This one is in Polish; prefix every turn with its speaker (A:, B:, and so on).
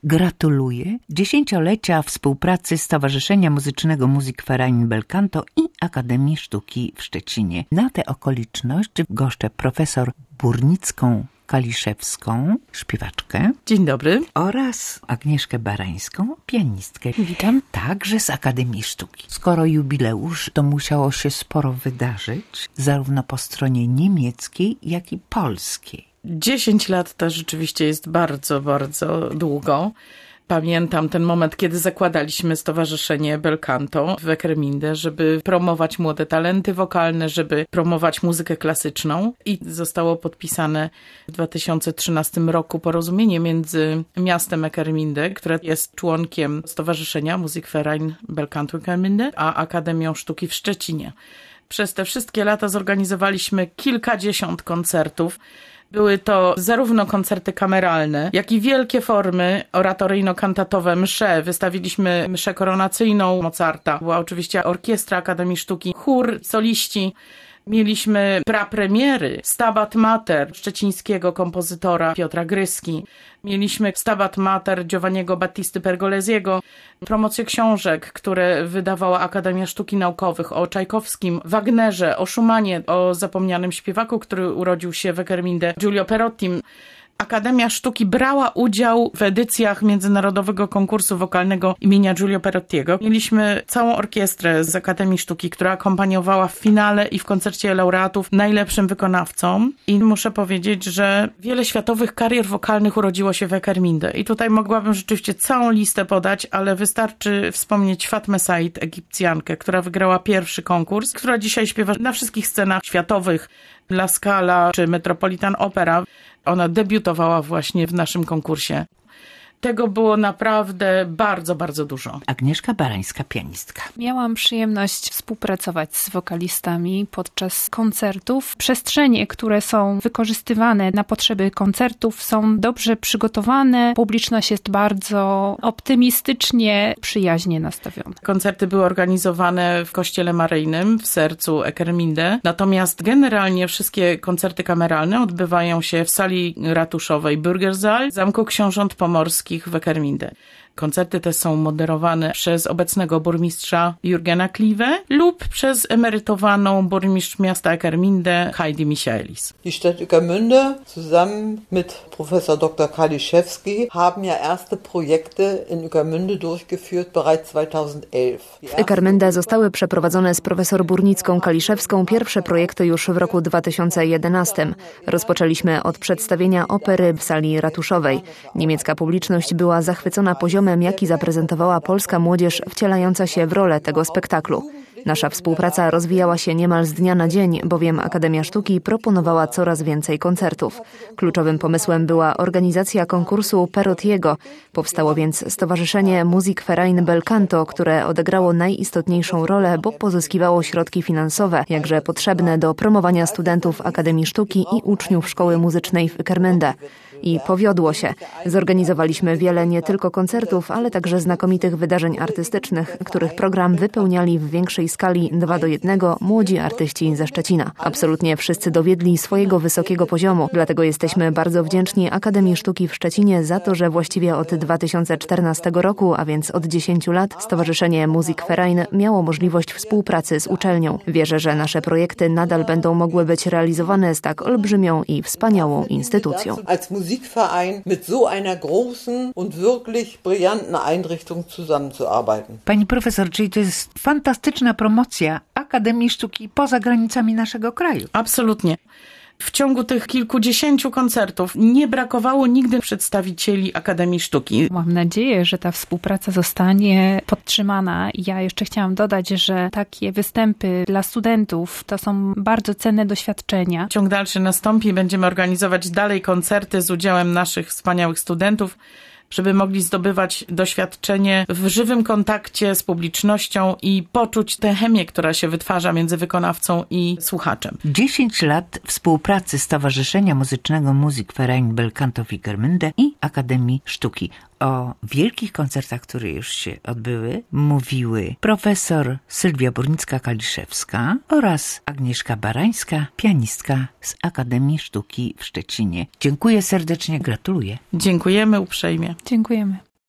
A: gratuluję 10-lecia współpracy Stowarzyszenia Muzycznego Musikverein Belcanto i Akademii Sztuki w Szczecinie. Na tę okoliczność goszczę profesor Burnicką Kaliszewską, śpiewaczkę.
B: Dzień dobry.
A: Oraz Agnieszkę Barańską, pianistkę.
B: Witam.
A: Także z Akademii Sztuki. Skoro jubileusz, to musiało się sporo wydarzyć, zarówno po stronie niemieckiej, jak i polskiej.
B: 10 lat to rzeczywiście jest bardzo, bardzo długo. Pamiętam ten moment, kiedy zakładaliśmy Stowarzyszenie Belcanto w Eckermünde, żeby promować młode talenty wokalne, żeby promować muzykę klasyczną. I zostało podpisane w 2013 roku porozumienie między miastem Eckermünde, które jest członkiem Stowarzyszenia Musikverein Belcanto Eckermünde, a Akademią Sztuki w Szczecinie. Przez te wszystkie lata zorganizowaliśmy kilkadziesiąt koncertów. Były to zarówno koncerty kameralne, jak i wielkie formy oratoryjno-kantatowe, msze. Wystawiliśmy mszę koronacyjną Mozarta. Była oczywiście orkiestra Akademii Sztuki, chór, soliści. Mieliśmy prapremiery Stabat Mater szczecińskiego kompozytora Piotra Gryski. Mieliśmy Stabat Mater Giovanniego Battisty Pergolesiego, promocję książek, które wydawała Akademia Sztuki Naukowych o Czajkowskim, Wagnerze, o Schumannie, o zapomnianym śpiewaku, który urodził się w Eckermünde, Giulio Perottim. Akademia Sztuki brała udział w edycjach międzynarodowego konkursu wokalnego imienia Giulio Perottiego. Mieliśmy całą orkiestrę z Akademii Sztuki, która akompaniowała w finale i w koncercie laureatów najlepszym wykonawcom. I muszę powiedzieć, że wiele światowych karier wokalnych urodziło się w Eckermünde. I tutaj mogłabym rzeczywiście całą listę podać, ale wystarczy wspomnieć Fatmę Said, Egipcjankę, która wygrała pierwszy konkurs, która dzisiaj śpiewa na wszystkich scenach światowych, La Scala czy Metropolitan Opera. Ona debiutowała właśnie w naszym konkursie. Tego było naprawdę bardzo, bardzo dużo.
A: Agnieszka Barańska, pianistka.
C: Miałam przyjemność współpracować z wokalistami podczas koncertów. Przestrzenie, które są wykorzystywane na potrzeby koncertów, są dobrze przygotowane. Publiczność jest bardzo optymistycznie, przyjaźnie nastawiona.
B: Koncerty były organizowane w Kościele Maryjnym w sercu Eckermünde. Natomiast generalnie wszystkie koncerty kameralne odbywają się w sali ratuszowej Bürgersaal Zamku Książąt Pomorskich w Eckermünde. Koncerty te są moderowane przez obecnego burmistrza Jurgena Kliwe lub przez emerytowaną burmistrz miasta Eckermünde Heidi Michaelis.
D: Die Stadt Eckermünde zusammen mit Professor Dr. Kaliszewski haben ja erste Projekte in Eckermünde durchgeführt bereits 2011.
E: W Eckermünde zostały przeprowadzone z profesor Burnicką Kaliszewską pierwsze projekty już w roku 2011. Rozpoczęliśmy od przedstawienia opery w sali ratuszowej. Niemiecka publiczność była zachwycona poziomem, jaki zaprezentowała polska młodzież wcielająca się w rolę tego spektaklu. Nasza współpraca rozwijała się niemal z dnia na dzień, bowiem Akademia Sztuki proponowała coraz więcej koncertów. Kluczowym pomysłem była organizacja konkursu Perottiego. Powstało więc Stowarzyszenie Musikverein Belcanto, które odegrało najistotniejszą rolę, bo pozyskiwało środki finansowe, jakże potrzebne do promowania studentów Akademii Sztuki i uczniów Szkoły Muzycznej w Eckermünde. I powiodło się. Zorganizowaliśmy wiele nie tylko koncertów, ale także znakomitych wydarzeń artystycznych, których program wypełniali w większej skali 2:1 młodzi artyści ze Szczecina. Absolutnie wszyscy dowiedli swojego wysokiego poziomu, dlatego jesteśmy bardzo wdzięczni Akademii Sztuki w Szczecinie za to, że właściwie od 2014 roku, a więc od 10 lat, Stowarzyszenie Musikverein miało możliwość współpracy z uczelnią. Wierzę, że nasze projekty nadal będą mogły być realizowane z tak olbrzymią i wspaniałą instytucją.
D: Musikverein mit so einer großen und wirklich brillanten Einrichtung zusammenzuarbeiten.
A: Pani profesor, czyli to jest fantastyczna promocja Akademii Sztuki poza granicami naszego kraju.
B: Absolutnie. W ciągu tych kilkudziesięciu koncertów nie brakowało nigdy przedstawicieli Akademii Sztuki.
C: Mam nadzieję, że ta współpraca zostanie podtrzymana. Ja jeszcze chciałam dodać, że takie występy dla studentów to są bardzo cenne doświadczenia.
B: Ciąg dalszy nastąpi. Będziemy organizować dalej koncerty z udziałem naszych wspaniałych studentów, żeby mogli zdobywać doświadczenie w żywym kontakcie z publicznością i poczuć tę chemię, która się wytwarza między wykonawcą i słuchaczem.
A: 10 lat współpracy Stowarzyszenia Muzycznego Musikverein Belcanto w Eckermünde i Akademii Sztuki. O wielkich koncertach, które już się odbyły, mówiły profesor Sylwia Burnicka-Kaliszewska oraz Agnieszka Barańska, pianistka z Akademii Sztuki w Szczecinie. Dziękuję serdecznie, gratuluję.
B: Dziękujemy uprzejmie.
C: Dziękujemy.